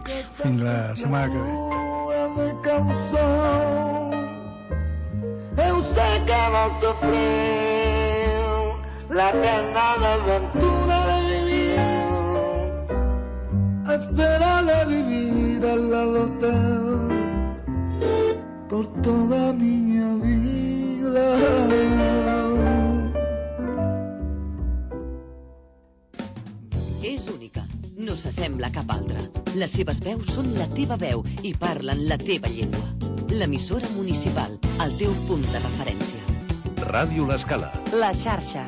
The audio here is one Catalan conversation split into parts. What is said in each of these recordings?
Fins la setmana que ve. Eu sei que vos sofreu la pena de aventura de vivir, esperar a vivir al lado teu por toda mi vida. És única, no s'assembla a cap altra. Les seves veus són la teva veu i parlen la teva llengua. L'emissora municipal, el teu punt de referència. Ràdio L'Escala. La xarxa.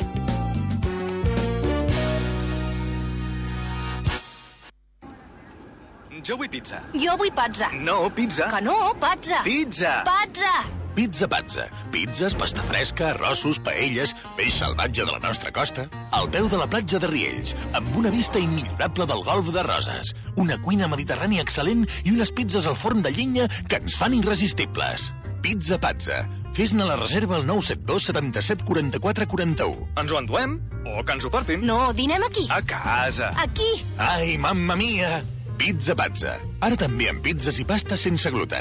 Jo vull pizza. Jo vull pizza. No, pizza. Que no, pizza. Pizza. Pizza. Pizza Pazza. Pizzas, pasta fresca, arrossos, paelles, peix salvatge de la nostra costa, al peu de la platja de Riells, amb una vista immillorable del golf de Roses, una cuina mediterrània excel·lent i unes pizzas al forn de llenya que ens fan irresistibles. Pizza Pazza. Fes-ne la reserva al 972 77 44 41. Ens ho enduem? O que ens ho portin? No, dinem aquí. A casa. Aquí. Ai, mamma mia! Pizza Pazza. Ara també amb pizzas i pastes sense gluten.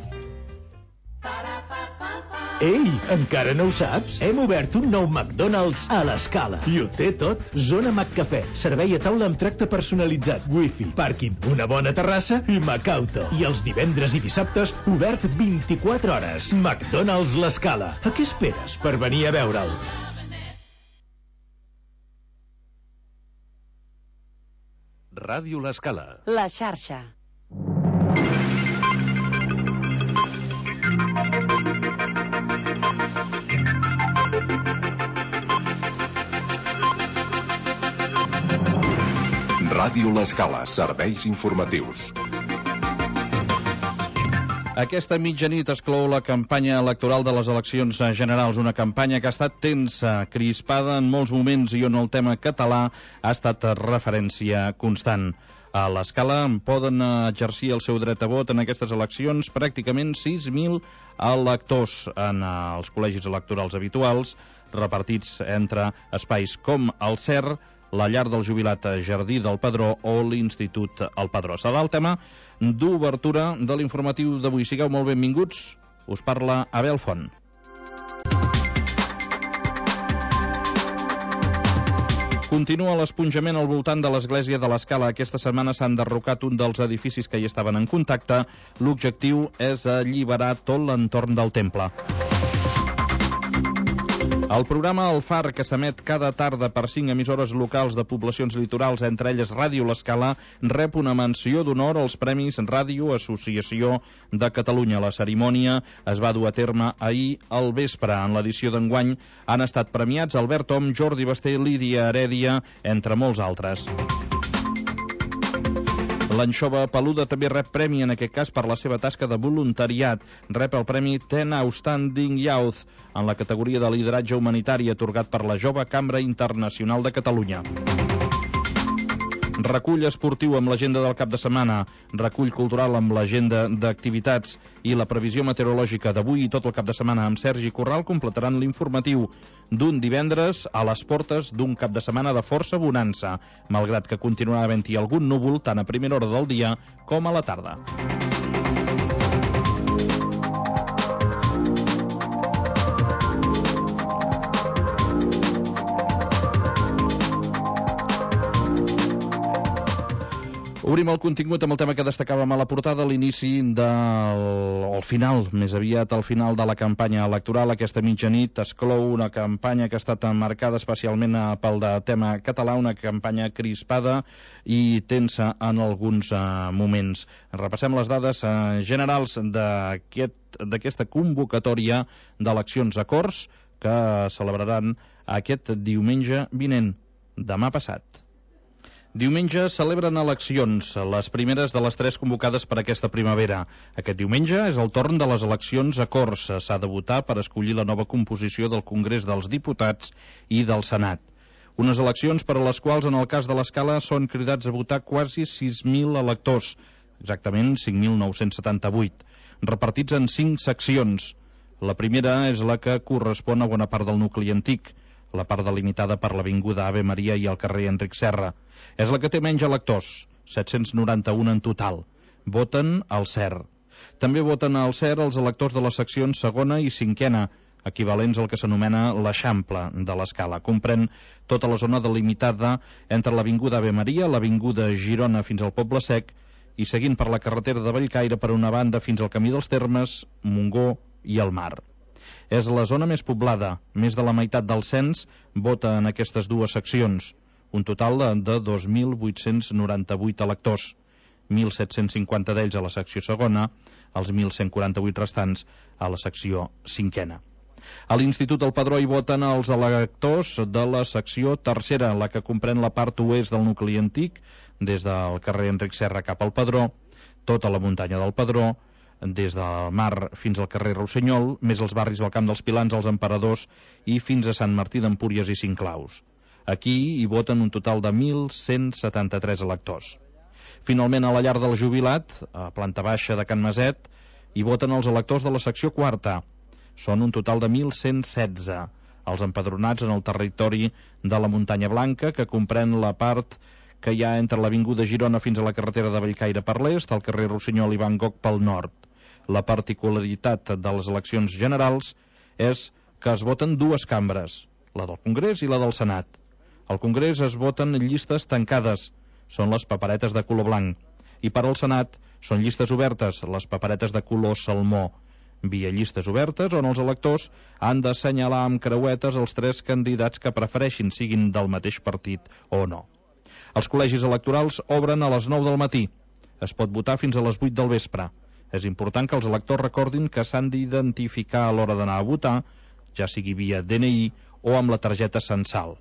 Ei, encara no ho saps? Hem obert un nou McDonald's a l'Escala. I ho té tot. Zona McCafè, servei a taula amb tracte personalitzat, wifi, pàrquing, una bona terrassa i McAuto. I els divendres i dissabtes, obert 24 hores. McDonald's l'Escala. A què esperes per venir a veure'l? Ràdio L'Escala. La xarxa. Ràdio L'Escala, serveis informatius. Aquesta mitjanit es clou la campanya electoral de les eleccions generals, una campanya que ha estat tensa, crispada en molts moments i on el tema català ha estat referència constant. A l'Escala poden exercir el seu dret a vot en aquestes eleccions pràcticament 6.000 electors en els col·legis electorals habituals, repartits entre espais com el CER, la llar del jubilat Jardí del Padró o l'Institut El Padró. Serà el tema d'obertura de l'informatiu d'avui. Sigueu molt benvinguts. Us parla Abel Font. Continua l'esponjament al voltant de l'església de l'Escala. Aquesta setmana s'ha enderrocat un dels edificis que hi estaven en contacte. L'objectiu és alliberar tot l'entorn del temple. El programa El Far, que s'emet cada tarda per 5 emissores locals de poblacions litorals, entre elles Ràdio L'Escala, rep una menció d'honor als Premis Ràdio Associació de Catalunya. La cerimònia es va dur a terme ahir al vespre. En l'edició d'enguany han estat premiats Albert Om, Jordi Basté, Lídia Herèdia, entre molts altres. L'anxova peluda també rep premi, en aquest cas per la seva tasca de voluntariat. Rep el premi 10 Outstanding Youth en la categoria de lideratge humanitari atorgat per la Jove Cambra Internacional de Catalunya. Recull esportiu amb l'agenda del cap de setmana, recull cultural amb l'agenda d'activitats i la previsió meteorològica d'avui i tot el cap de setmana amb Sergi Corral completaran l'informatiu d'un divendres a les portes d'un cap de setmana de força bonança, malgrat que continuarà havent-hi algun núvol tant a primera hora del dia com a la tarda. Obrim el contingut amb el tema que destacàvem a la portada, l'inici el final, més aviat al final de la campanya electoral. Aquesta mitjanit es clou una campanya que ha estat marcada especialment pel tema català, una campanya crispada i tensa en alguns moments. Repassem les dades generals d'aquesta convocatòria d'eleccions a Corts que celebraran aquest diumenge vinent, demà passat. Diumenge celebren eleccions, les primeres de les 3 convocades per aquesta primavera. Aquest diumenge és el torn de les eleccions a Corts. S'ha de votar per escollir la nova composició del Congrés dels Diputats i del Senat. Unes eleccions per a les quals, en el cas de l'Escala, són cridats a votar quasi 6.000 electors, exactament 5.978, repartits en 5 seccions. La primera és la que correspon a bona part del nucli antic, la part delimitada per l'avinguda Ave Maria i el carrer Enric Serra. És la que té menys electors, 791 en total. voten al CER. També voten al CER els electors de les seccions segona i cinquena, equivalents al que s'anomena l'Eixample de l'Escala. Comprèn tota la zona delimitada entre l'Avinguda Ave Maria, l'Avinguda Girona fins al Poble Sec i seguint per la carretera de Bellcaire per una banda fins al Camí dels Termes, Montgó i el Mar. És la zona més poblada. Més de la meitat del cens vota en aquestes dues seccions. Un total de 2.898 electors. 1.750 d'ells a la secció segona, els 1.148 restants a la secció cinquena. A l'Institut del Padró hi voten els electors de la secció tercera, la que comprèn la part oest del nucli antic, des del carrer Enric Serra cap al Padró, tota la muntanya del Padró, des del Mar fins al carrer Rossinyol, més els barris del Camp dels Pilans, els Emperadors i fins a Sant Martí d'Empúries i Cinclaus. Aquí hi voten un total de 1.173 electors. Finalment, a la llar del Jubilat, a planta baixa de Can Maset, hi voten els electors de la secció quarta. Són un total de 1.116, els empadronats en el territori de la Muntanya Blanca, que comprèn la part que hi ha entre l'Avinguda Girona fins a la carretera de Bellcaire per l'est, el carrer Rossinyol i Van Gogh pel nord. La particularitat de les eleccions generals és que es voten dues cambres, la del Congrés i la del Senat. Al Congrés es voten llistes tancades, són les paperetes de color blanc, i per al Senat són llistes obertes, les paperetes de color salmó, via llistes obertes on els electors han d'assenyalar amb creuetes els tres candidats que prefereixin, siguin del mateix partit o no. Els col·legis electorals obren a les 9 del matí. Es pot votar fins a les 8 del vespre. És important que els electors recordin que s'han d'identificar a l'hora d'anar a votar, ja sigui via DNI o amb la targeta censal.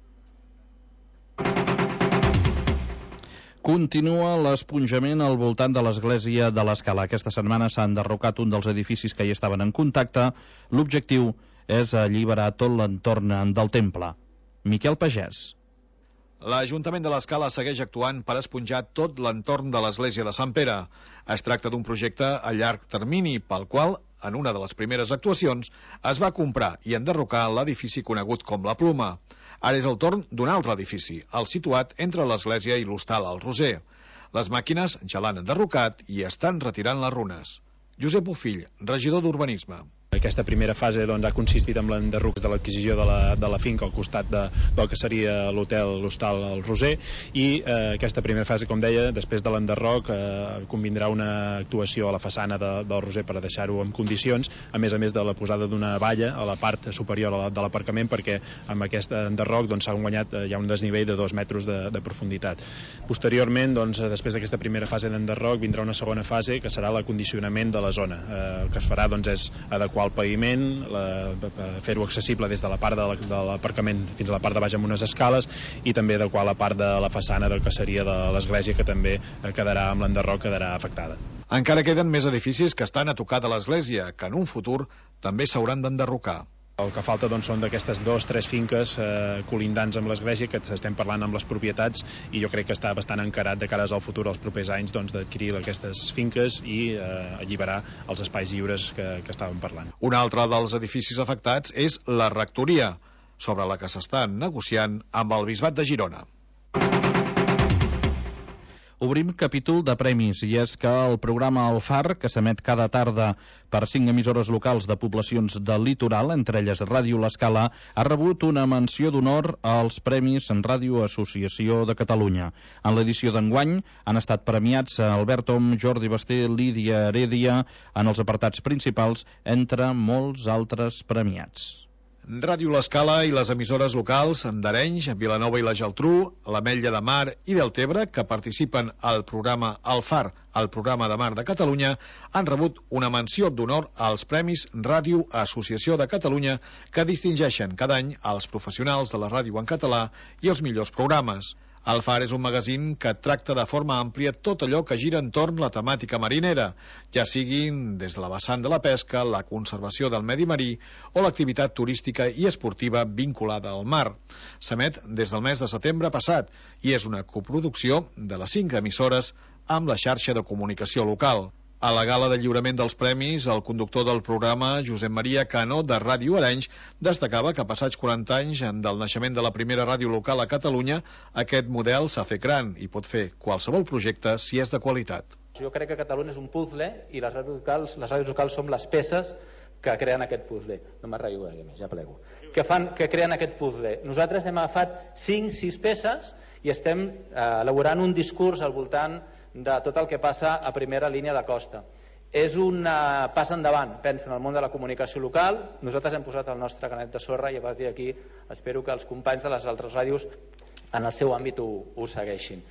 Continua l'esponjament al voltant de l'església de l'Escala. Aquesta setmana s'ha enderrocat un dels edificis que hi estaven en contacte. L'objectiu és alliberar tot l'entorn del temple. Miquel Pagès. L'Ajuntament de l'Escala segueix actuant per esponjar tot l'entorn de l'església de Sant Pere. Es tracta d'un projecte a llarg termini, pel qual, en una de les primeres actuacions, es va comprar i enderrocar l'edifici conegut com la Pluma. Ara és el torn d'un altre edifici, el situat entre l'església i l'hostal al Roser. Les màquines ja l'han enderrocat i estan retirant les runes. Josep Bofill, regidor d'Urbanisme. Aquesta primera fase ha consistit en l'enderroc de l'adquisició de la finca al costat del que seria l'hotel, l'hostal al Roser, i aquesta primera fase, com deia, després de l'enderroc convindrà una actuació a la façana del Roser per deixar-ho en condicions, a més de la posada d'una valla a la part superior de l'aparcament, perquè amb aquest enderroc s'ha guanyat ja un desnivell de 2 metres de profunditat. Posteriorment, després d'aquesta primera fase d'enderroc, vindrà una segona fase que serà l'acondicionament de la zona. El que es farà és adequar el paviment, fer-ho accessible des de la part de l'aparcament fins a la part de baix amb unes escales, i també adequar la part de la façana del que seria de l'església, que també quedarà amb l'enderroc, quedarà afectada. Encara queden més edificis que estan a tocar de l'església, que en un futur també s'hauran d'enderrocar. El que falta són d'aquestes 2 o 3 finques colindants amb l'església, que estem parlant amb les propietats, i jo crec que està bastant encarat de cares al futur, als propers anys, d'adquirir aquestes finques i alliberar els espais lliures que estàvem parlant. Un altre dels edificis afectats és la rectoria, sobre la que s'està negociant amb el Bisbat de Girona. Obrim capítol de premis, i és que el programa El Far, que s'emet cada tarda per 5 emissores locals de poblacions del litoral, entre elles Ràdio L'Escala, ha rebut una menció d'honor als Premis en Ràdio Associació de Catalunya. En l'edició d'enguany han estat premiats Albert Om, Jordi Basté, Lídia Heredia en els apartats principals, entre molts altres premiats. Ràdio L'Escala i les emissores locals d'Arenys, Vilanova i la Geltrú, l'Ametlla de Mar i Deltebre, que participen al programa El Far, el programa de mar de Catalunya, han rebut una menció d'honor als Premis Ràdio Associació de Catalunya, que distingeixen cada any els professionals de la ràdio en català i els millors programes. El Far és un magazín que tracta de forma àmplia tot allò que gira entorn la temàtica marinera, ja siguin des de la vessant de la pesca, la conservació del medi marí o l'activitat turística i esportiva vinculada al mar. S'emet des del mes de setembre passat i és una coproducció de les 5 emissores amb la xarxa de comunicació local. A la gala de lliurament dels premis, el conductor del programa, Josep Maria Cano, de Ràdio Arenys, destacava que passats 40 anys del naixement de la primera ràdio local a Catalunya, aquest model s'ha fet gran i pot fer qualsevol projecte si és de qualitat. Jo crec que Catalunya és un puzzle i les ràdios locals som les peces que creen aquest puzzle. No m'arraio gaire més, ja plego. Que creen aquest puzzle. Nosaltres hem agafat 5-6 peces i estem elaborant un discurs al voltant de tot el que passa a primera línia de costa. És un pas endavant, pensa, en el món de la comunicació local. Nosaltres hem posat el nostre granet de sorra i a partir d'aquí espero que els companys de les altres ràdios en el seu àmbit ho segueixin.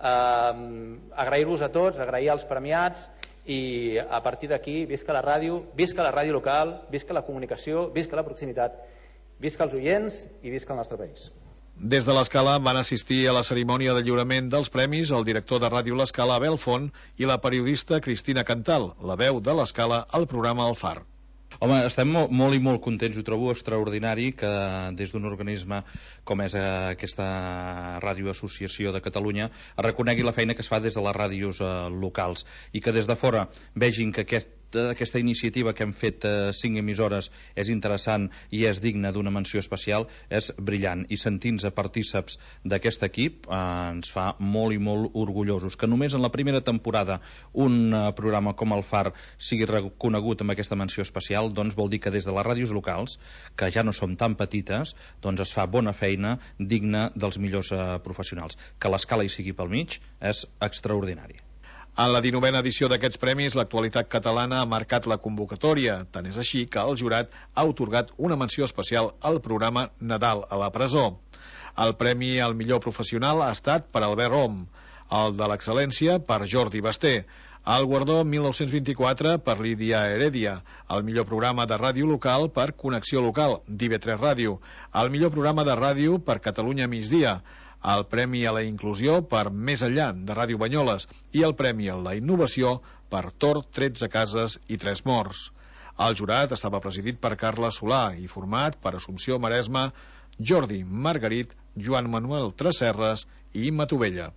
Agrair-vos a tots, agrair als premiats i a partir d'aquí visca la ràdio local, visca la comunicació, visca la proximitat, visca els oients i visca el nostre país. Des de l'Escala van assistir a la cerimònia de lliurament dels premis el director de Ràdio l'Escala, Abel Font, i la periodista Cristina Cantal, la veu de l'Escala al programa El Far. Home, estem molt i molt contents, ho trobo extraordinari que des d'un organisme com és aquesta Ràdio Associació de Catalunya es reconegui la feina que es fa des de les ràdios locals i que des de fora vegin que aquesta iniciativa que hem fet 5 emissores és interessant i és digna d'una menció especial, és brillant, i sentir-nos partíceps d'aquest equip ens fa molt i molt orgullosos. Que només en la primera temporada un programa com el Far sigui reconegut amb aquesta menció especial, doncs vol dir que des de les ràdios locals, que ja no som tan petites, doncs es fa bona feina digna dels millors professionals. Que l'Escala hi sigui pel mig és extraordinari. En la 19a edició d'aquests premis, l'actualitat catalana ha marcat la convocatòria. Tant és així que el jurat ha atorgat una menció especial al programa Nadal a la presó. El premi al millor professional ha estat per Albert Rom, el de l'excel·lència per Jordi Basté, el guardó 1924 per Lídia Heredia, el millor programa de ràdio local per Connexió Local, d'IV3 Ràdio, el millor programa de ràdio per Catalunya Migdia, el Premi a la Inclusió per Més Enllà, de Ràdio Banyoles, i el Premi a la Innovació per Tor, 13 cases i 3 morts. El jurat estava presidit per Carla Solà i format per Assumpció Maresma, Jordi Margarit, Joan Manuel Tresserres i Matovella.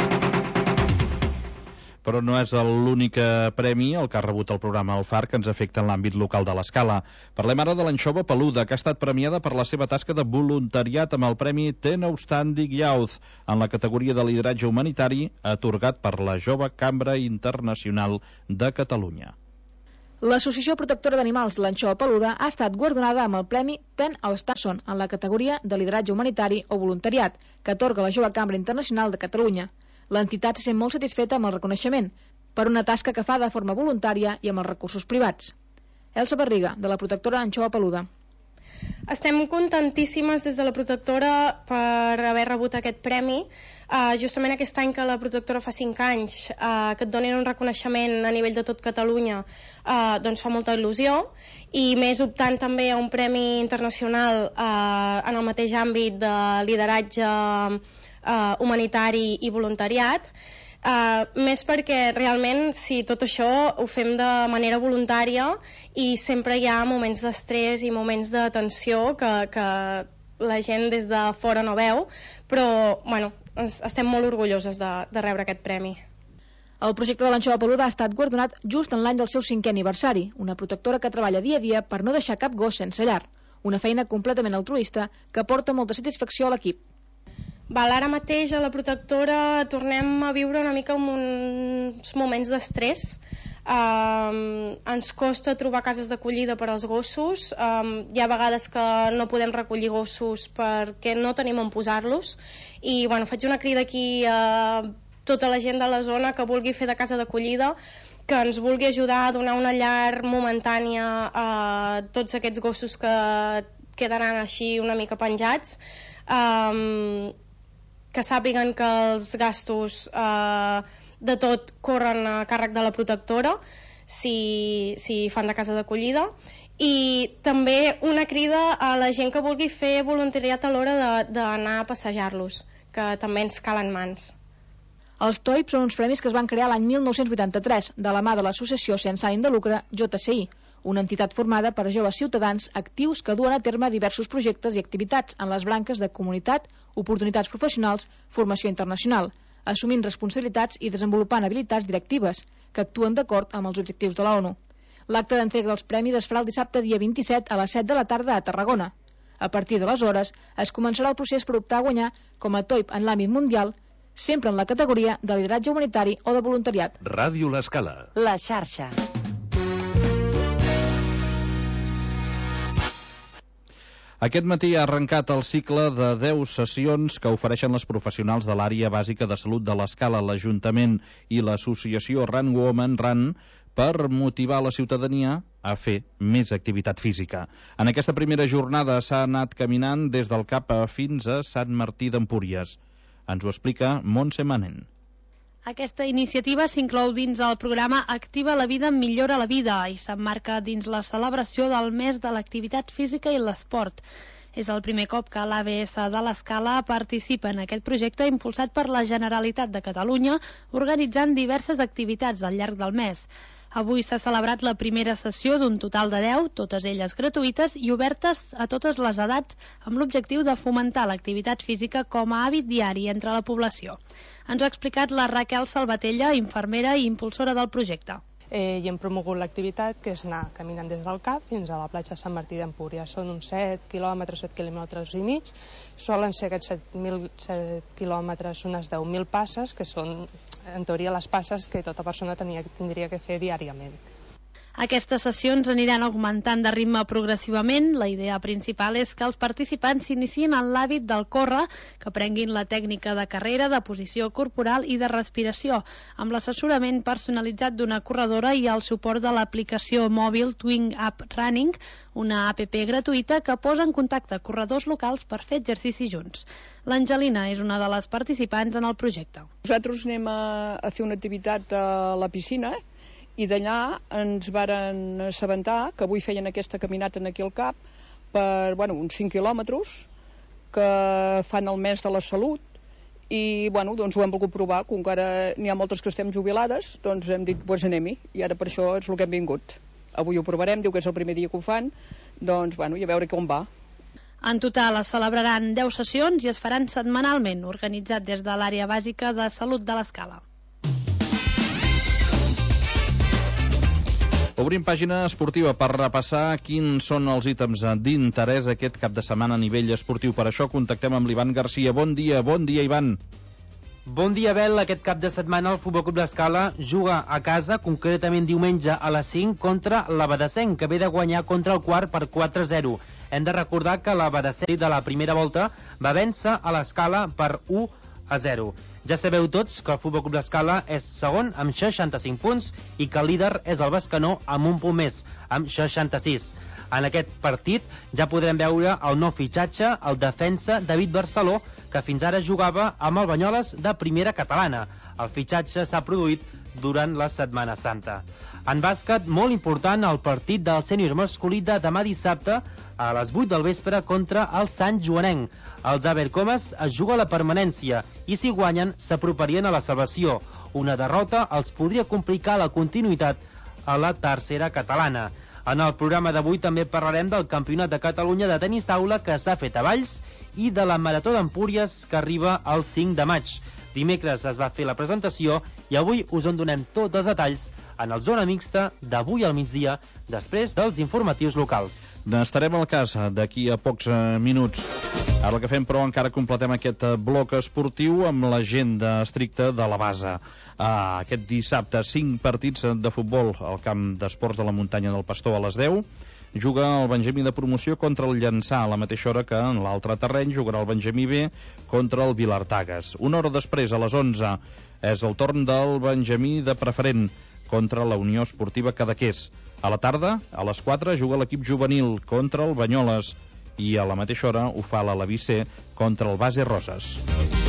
Però no és l'únic premi el que ha rebut el programa El Far que ens afecta en l'àmbit local de l'Escala. Parlem ara de l'anxova peluda, que ha estat premiada per la seva tasca de voluntariat amb el premi Ten Outstanding Youth en la categoria de lideratge humanitari atorgat per la Jove Cambra Internacional de Catalunya. L'Associació Protectora d'Animals L'Anxova Peluda ha estat guardonada amb el premi Ten Outstanding en la categoria de lideratge humanitari o voluntariat que atorga la Jove Cambra Internacional de Catalunya. L'entitat se sent molt satisfeta amb el reconeixement per una tasca que fa de forma voluntària i amb els recursos privats. Elsa Barriga, de la Protectora Anxova Peluda. Estem contentíssimes des de la Protectora per haver rebut aquest premi. Justament aquest any que la Protectora fa 5 anys que et donin un reconeixement a nivell de tot Catalunya doncs fa molta il·lusió, i més optant també a un premi internacional en el mateix àmbit de lideratge humanitari i voluntariat, més perquè realment si tot això ho fem de manera voluntària i sempre hi ha moments d'estrès i moments de tensió que la gent des de fora no veu, però bueno, estem molt orgulloses de rebre aquest premi. El projecte de l'Anxova Peluda ha estat guardonat just en l'any del seu 5è aniversari, una protectora que treballa dia a dia per no deixar cap gos sense llar, una feina completament altruista que porta molta satisfacció a l'equip. Ara mateix a la Protectora tornem a viure una mica uns moments d'estrès. Ens costa trobar cases d'acollida per als gossos. Hi ha vegades que no podem recollir gossos perquè no tenim on posar-los. I faig una crida aquí a tota la gent de la zona que vulgui fer de casa d'acollida, que ens vulgui ajudar a donar una llar momentània a tots aquests gossos que quedaran així una mica penjats. Que sàpiguen que els gastos de tot corren a càrrec de la Protectora si fan de casa d'acollida, i també una crida a la gent que vulgui fer voluntariat a l'hora d'anar a passejar-los, que també ens calen mans. Els TOIP són uns premis que es van crear l'any 1983 de la mà de l'associació sense ànim de lucre JCI, una entitat formada per joves ciutadans actius que duen a terme diversos projectes i activitats en les branques de comunitat, oportunitats professionals, formació internacional, assumint responsabilitats i desenvolupant habilitats directives, que actuen d'acord amb els objectius de la ONU. L'acte d'entrega dels premis es farà el dissabte dia 27 a les 7 de la tarda a Tarragona. A partir d'aleshores es començarà el procés per optar a guanyar com a TOIP en l'àmbit mundial, sempre en la categoria de lideratge humanitari o de voluntariat. Ràdio L'Escala. La xarxa. Aquest matí ha arrencat el cicle de 10 sessions que ofereixen les professionals de l'àrea bàsica de salut de l'Escala, l'Ajuntament i l'associació Run Women Run per motivar la ciutadania a fer més activitat física. En aquesta primera jornada s'ha anat caminant des del CAP fins a Sant Martí d'Empúries. Ens ho explica Montse Manent. Aquesta iniciativa s'inclou dins el programa Activa la vida, millora la vida i s'emmarca dins la celebració del mes de l'activitat física i l'esport. És el primer cop que l'ABS de l'Escala participa en aquest projecte impulsat per la Generalitat de Catalunya, organitzant diverses activitats al llarg del mes. Avui s'ha celebrat la primera sessió d'un total de 10, totes elles gratuïtes i obertes a totes les edats amb l'objectiu de fomentar l'activitat física com a hàbit diari entre la població. Ens ho ha explicat la Raquel Salvatella, infermera i impulsora del projecte. I hem promogut l'activitat, que és anar caminant des del CAP fins a la platja Sant Martí d'Empúries. Són uns 7 quilòmetres, 7 quilòmetres i mig. Solen ser aquests 7 quilòmetres unes 10.000 passes, que són, en teoria, les passes que tota persona tindria que fer diàriament. Aquestes sessions aniran augmentant de ritme progressivament. La idea principal és que els participants s'iniciïn en l'hàbit del córrer, que aprenguin la tècnica de carrera, de posició corporal i de respiració, amb l'assessorament personalitzat d'una corredora i el suport de l'aplicació mòbil Twin App Running, una app gratuïta que posa en contacte corredors locals per fer exercici junts. L'Angelina és una de les participants en el projecte. Nosaltres anem a fer una activitat a la piscina, i d'allà ens varen assabentar que avui feien aquesta caminata aquí al CAP per uns 5 quilòmetres que fan el mes de la salut i doncs ho hem volgut provar, com que ara n'hi ha moltes que estem jubilades, doncs hem dit anem-hi, i ara per això és el que hem vingut. Avui ho provarem, diu que és el primer dia que ho fan, doncs i a veure com va. En total es celebraran 10 sessions i es faran setmanalment, organitzat des de l'àrea bàsica de salut de l'Escala. Obrim pàgina esportiva per repassar quins són els ítems d'interès aquest cap de setmana a nivell esportiu. Per això contactem amb l'Ivan Garcia. Bon dia, Ivan. Bon dia, Abel. Aquest cap de setmana el Futbol Club l'Escala juga a casa, concretament diumenge a les 5, contra l'Abadessenc, que ve de guanyar contra el Quart per 4-0. Hem de recordar que l'Abadessenc de la primera volta va vèncer a l'Escala per 1-0. Ja sabeu tots que el Futbol Club l'Escala és segon amb 65 punts i que el líder és el Bescanó amb un punt més, amb 66. En aquest partit ja podrem veure el nou fitxatge, el defensa David Barceló, que fins ara jugava amb el Banyoles de primera catalana. El fitxatge s'ha produït durant la Setmana Santa. En bàsquet, molt important el partit del sènior masculí de demà dissabte a les 8 del vespre contra el Sant Joanenc. Els Abercomes es juga a la permanència i si guanyen s'aproparien a la salvació. Una derrota els podria complicar la continuïtat a la tercera catalana. En el programa d'avui també parlarem del Campionat de Catalunya de tenis taula que s'ha fet a Valls i de la Marató d'Empúries que arriba el 5 de maig. Dimecres es va fer la presentació i avui us en donem tots els detalls en el Zona Mixta d'avui al migdia, després dels informatius locals. N'estarem al cas d'aquí a pocs minuts. Ara el que fem, però, encara completem aquest bloc esportiu amb l'agenda estricta de la base. Aquest dissabte, 5 partits de futbol al camp d'esports de la muntanya del Pastor a les 10. Juga el Benjamí de promoció contra el Llançà, a la mateixa hora que en l'altre terreny jugarà el Benjamí B contra el Vilartagas. Una hora després, a les 11, és el torn del Benjamí de preferent contra la Unió Esportiva Cadaqués. A la tarda, a les 4, juga l'equip juvenil contra el Banyoles i a la mateixa hora ho fa l'Alaví C contra el Base Roses.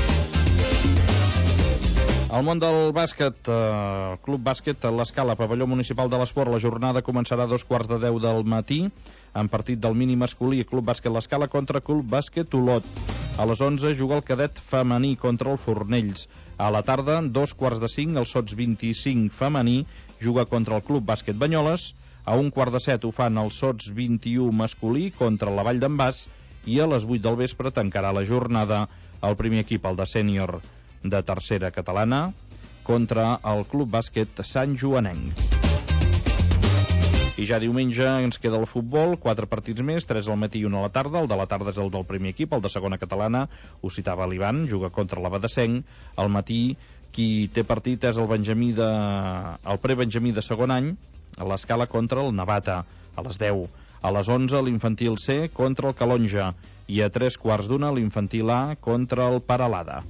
Al món del bàsquet, Club Bàsquet l'Escala, pavelló municipal de l'esport, la jornada començarà a 2:15 del matí, en partit del mini masculí, Club Bàsquet l'Escala contra Club Bàsquet Olot. A les 11 juga el cadet femení contra el Fornells. A la tarda, 2:45, el Sots 25 femení juga contra el Club Bàsquet Banyoles. A 1:15 ho fan el Sots 21 masculí contra la Vall d'en Bas i a les 8 del vespre tancarà la jornada el primer equip, el de sènior de tercera catalana, contra el Club Bàsquet Sant Joanenc. I ja diumenge ens queda el futbol, 4 partits més, 3 al matí i 1 a la tarda. El de la tarda és el del primer equip, el de segona catalana, ho citava l'Ivan, juga contra l'Abadesenc. Al matí, qui té partit és el prebenjamí de segon any, a l'Escala contra el Navata, a les 10. A les 11, l'infantil C contra el Calonja, i a 3:15 l'infantil A contra el Paralada.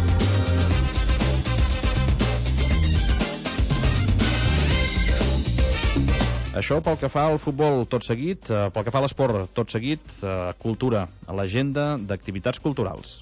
Això pel que fa al futbol tot seguit, pel que fa a l'esport tot seguit, cultura, a l'agenda d'activitats culturals.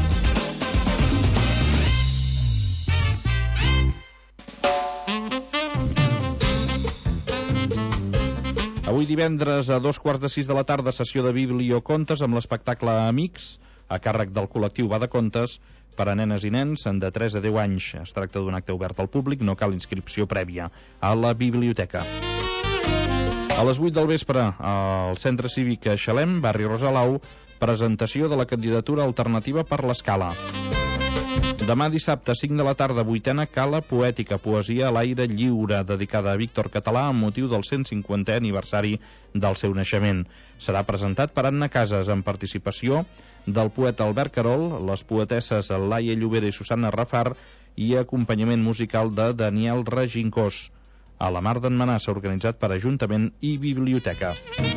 Avui divendres a 2:15 de la tarda, sessió de bibliocontes amb l'espectacle Amics, a càrrec del col·lectiu Va de Contes, per a nenes i nens de 3 a 10 anys. Es tracta d'un acte obert al públic, no cal inscripció prèvia a la biblioteca. A les 8 del vespre, al Centre Cívic Xalem, barri Rosalau, presentació de la candidatura alternativa per l'Escala. Demà dissabte, 5 de la tarda, 8a Cala Poètica, poesia a l'aire lliure, dedicada a Víctor Català amb motiu del 150è aniversari del seu naixement. Serà presentat per Anna Casas, amb participació del poeta Albert Carol, les poetesses Laia Llobera i Susana Rafar i acompanyament musical de Daniel Regincós. A la Mar d'en Manà s'ha organitzat per Ajuntament i Biblioteca.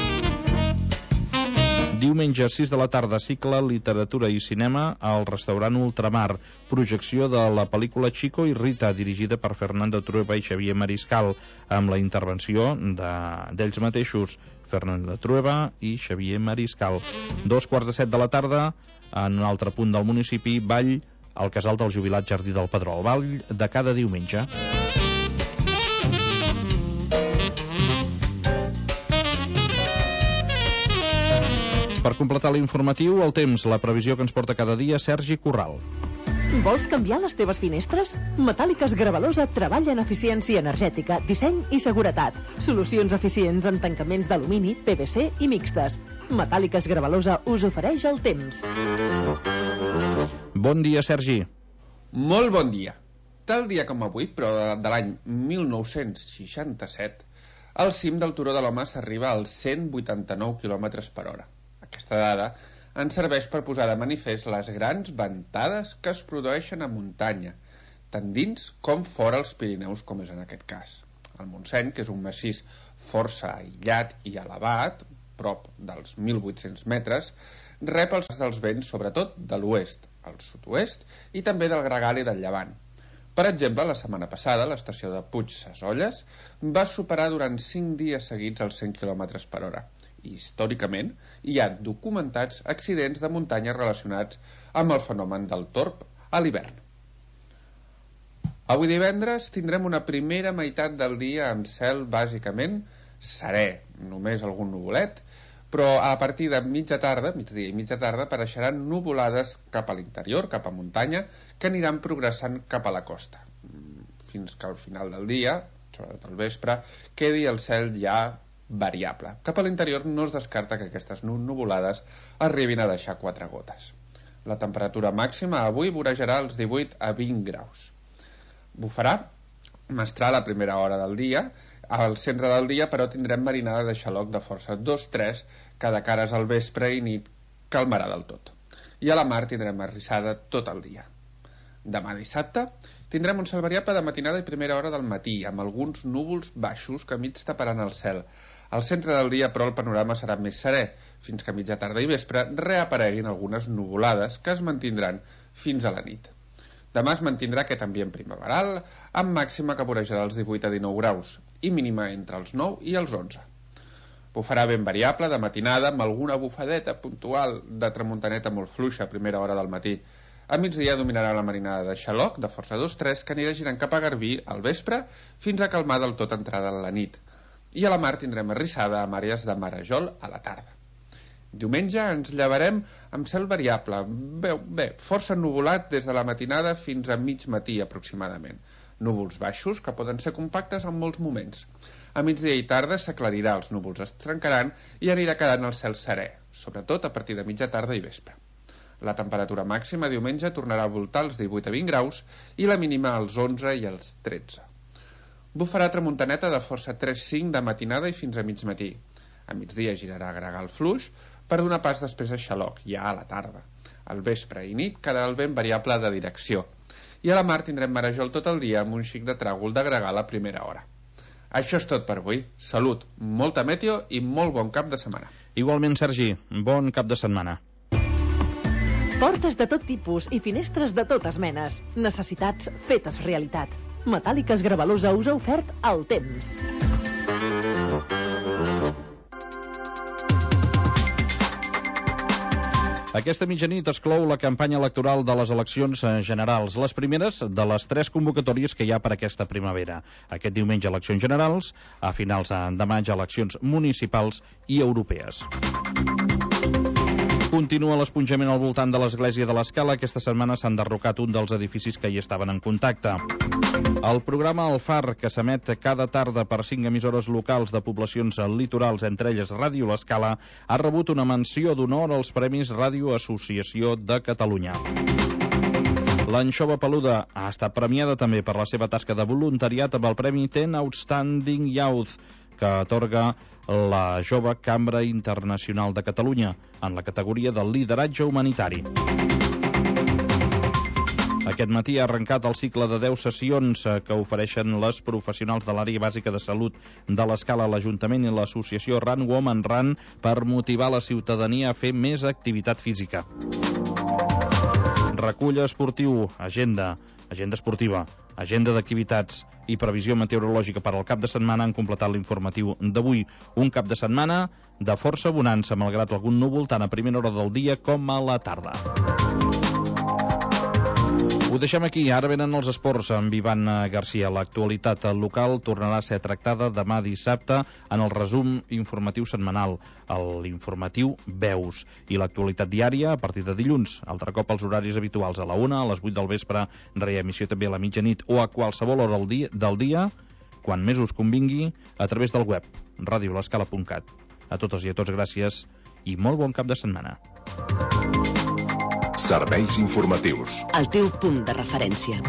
Diumenge, 6 de la tarda, cicle Literatura i Cinema al restaurant Ultramar. Projecció de la pel·lícula Chico i Rita, dirigida per Fernando Trueba i Xavier Mariscal, amb la intervenció d'ells mateixos, Fernando Trueba i Xavier Mariscal. 2:15 de la tarda, en un altre punt del municipi, ball al Casal del Jubilat Jardí del Pedró, el ball de cada diumenge. Per completar l'informatiu, el temps, la previsió que ens porta cada dia, Sergi Corral. Vols canviar les teves finestres? Metàl·liques Gravalosa treballa en eficiència energètica, disseny i seguretat. Solucions eficients en tancaments d'alumini, PVC i mixtes. Metàl·liques Gravalosa us ofereix el temps. Bon dia, Sergi. Molt bon dia. Tal dia com avui, però de l'any 1967, al cim del Turó de l'Home s'arriba als 189 km per hora. Aquesta dada ens serveix per posar de manifest les grans ventades que es produeixen a muntanya, tant dins com fora els Pirineus, com és en aquest cas. El Montseny, que és un massís força aïllat i elevat, prop dels 1.800 metres, rep els dels vents sobretot de l'oest, el sud-oest i també del gregal i del llevant. Per exemple, la setmana passada, l'estació de Puig-Sessolles va superar durant 5 dies seguits els 100 km per hora. I, històricament, hi ha documentats accidents de muntanya relacionats amb el fenomen del torb a l'hivern. Avui divendres tindrem una primera meitat del dia amb cel bàsicament serè, només algun nuvolet, però a partir de migdia i mitja tarda, apareixeran nuvolades cap a l'interior, cap a muntanya, que aniran progressant cap a la costa, fins que al final del dia, sobretot al vespre, quedi el cel ja variable. Cap a l'interior no es descarta que aquestes nuvolades arribin a deixar 4 gotes. La temperatura màxima avui vorejarà els 18 a 20 graus. Bufarà mestral a primera hora del dia. Al centre del dia, però, tindrem marinada de xaloc de força 2-3, que de cares al vespre i nit calmarà del tot. I a la mar tindrem arrissada tot el dia. Demà dissabte tindrem un cel variable de matinada i primera hora del matí, amb alguns núvols baixos que mig taparan el cel. Al centre del dia, però, el panorama serà més serè, fins que a mitja tarda i vespre reapareguin algunes nuvolades que es mantindran fins a la nit. Demà es mantindrà aquest ambient primaveral, amb màxima que vorejarà els 18 a 19 graus i mínima entre els 9 i els 11. Bufarà vent variable de matinada amb alguna bufadeta puntual de tramuntaneta molt fluixa a primera hora del matí. A migdia dominarà la marinada de xaloc de força 2-3 que anirà girant cap a Garbí al vespre fins a calmar del tot entrada a la nit. I a la mar tindrem arrissada amb àrees de marejol a la tarda. Diumenge ens llevarem amb cel variable, força nuvolat des de la matinada fins a mig matí aproximadament. Núvols baixos que poden ser compactes en molts moments. A migdia i tarda s'aclarirà, els núvols es trencaran i anirà quedant el cel serè, sobretot a partir de mitja tarda i vespre. La temperatura màxima diumenge tornarà a voltar els 18 a 20 graus i la mínima als 11 i als 13. Bufarà tramuntaneta de força 3-5 de matinada i fins a mig matí. A migdia girarà a gregal fluix per donar pas després a xaloc, ja a la tarda. Al vespre i nit quedarà el vent variable de direcció. I a la mar tindrem marejol tot el dia amb un xic de tràgol de gregal a primera hora. Això és tot per avui. Salut, molta meteo i molt bon cap de setmana. Igualment, Sergi, bon cap de setmana. Portes de tot tipus i finestres de totes menes. Necessitats fetes realitat. Metàl·liques Gravalusa us ha ofert el temps. Aquesta mitjanit es clou la campanya electoral de les eleccions generals, les primeres de les 3 convocatòries que hi ha per aquesta primavera. Aquest diumenge eleccions generals, a finals de maig eleccions municipals i europees. Continua l'esponjament al voltant de l'església de l'Escala. Aquesta setmana s'ha enderrocat un dels edificis que hi estaven en contacte. El programa El Far, que s'emet cada tarda per 5 emissores locals de poblacions litorals, entre elles Ràdio l'Escala, ha rebut una menció d'honor als Premis Ràdio Associació de Catalunya. L'Anxova Peluda ha estat premiada també per la seva tasca de voluntariat amb el Premi 10 Outstanding Youth, que atorga la Jove Cambra Internacional de Catalunya en la categoria del lideratge humanitari. Aquest matí ha arrencat el cicle de 10 sessions que ofereixen les professionals de l'àrea bàsica de salut de l'Escala, l'Ajuntament i l'associació Run Woman Run per motivar la ciutadania a fer més activitat física. Recull esportiu, agenda esportiva, agenda d'activitats i previsió meteorològica per al cap de setmana han completat l'informatiu d'avui. Un cap de setmana de força bonança, malgrat algun núvol tant a primera hora del dia com a la tarda. Ho deixem aquí, ara venen els esports amb Ivan Garcia. L'actualitat local tornarà a ser tractada demà dissabte en el resum informatiu setmanal, l'informatiu Veus, i l'actualitat diària a partir de dilluns, altre cop als horaris habituals, a la 1, a les 8 del vespre, reemissió també a la mitjanit o a qualsevol hora del dia, quan més us convingui, a través del web radiolescala.cat. A totes i a tots gràcies i molt bon cap de setmana. Serveis informatius. El teu punt de referència.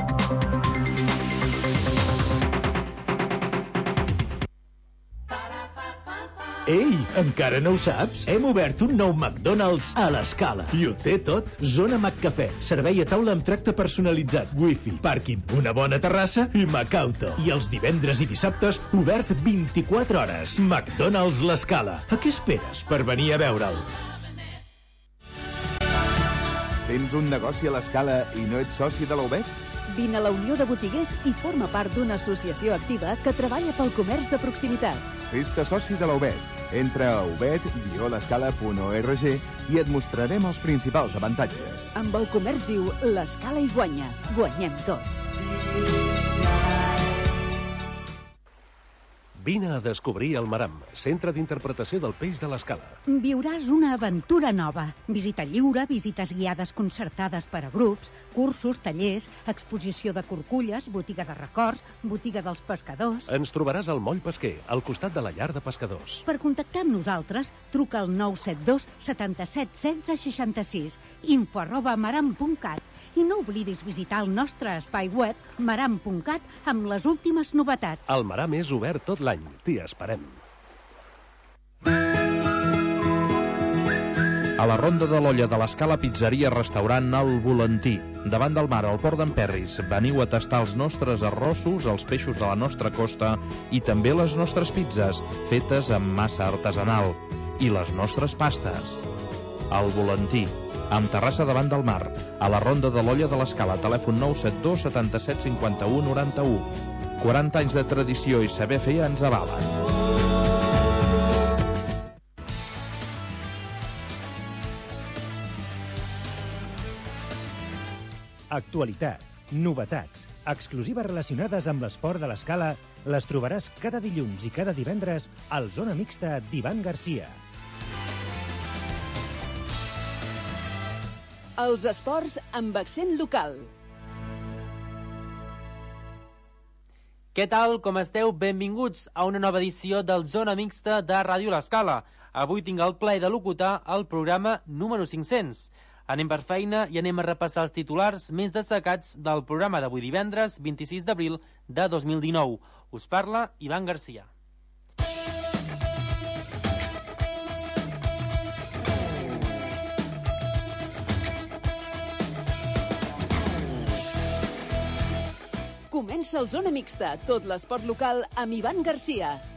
Ei, encara no ho saps? Hem obert un nou McDonald's a l'Escala. I ho té tot. Zona McCafè, servei a taula amb tracte personalitzat, wifi, pàrquing, una bona terrassa i McAuto. I els divendres i dissabtes, obert 24 hores. McDonald's l'Escala. A què esperes per venir a veure'l? Tens un negoci a l'Escala i no ets soci de la UBET? Vine a la Unió de Botiguers i forma part d'una associació activa que treballa pel comerç de proximitat. Fes-te soci de la UBET. Entra a ubet-l'escala.org i et mostrarem els principals avantatges. Amb el comerç viu, l'Escala hi guanya. Guanyem tots. Vine a descobrir el Maram, centre d'interpretació del peix de l'Escala. Viuràs una aventura nova. Visita lliure, visites guiades concertades per a grups, cursos, tallers, exposició de corculles, botiga de records, botiga dels pescadors... Ens trobaràs al Moll Pesquer, al costat de la llar de pescadors. Per contactar amb nosaltres, truca al 972 77 16 66, info@maram.cat. I no oblidis visitar el nostre espai web maram.cat amb les últimes novetats. El Maram és obert tot l'any. T'hi esperem. A la Ronda de l'Olla de l'Escala, pizzeria restaurant El Volantí. Davant del mar, al port d'Emperris. Veniu a tastar els nostres arrossos, els peixos de la nostra costa i també les nostres pizzas, fetes amb massa artesanal. I les nostres pastes. El Volantí, amb terrassa davant del mar, a la Ronda de l'Olla de l'Escala, telèfon 972 77 51 91. 40 anys de tradició i saber fer ens avalen. Actualitat, novetats, exclusives relacionades amb l'esport de l'Escala, les trobaràs cada dilluns i cada divendres al Zona Mixta d'Ivan Garcia. Els esports amb accent local. Què tal, com esteu? Benvinguts a una nova edició del Zona Mixta de Ràdio l'Escala. Avui tinc el plaer de locutar el programa número 500. Anem per feina i anem a repassar els titulars més destacats del programa d'avui divendres 26 d'abril de 2019. Us parla Ivan Garcia. Comença el Zona Mixta, tot l'esport local amb Ivan Garcia.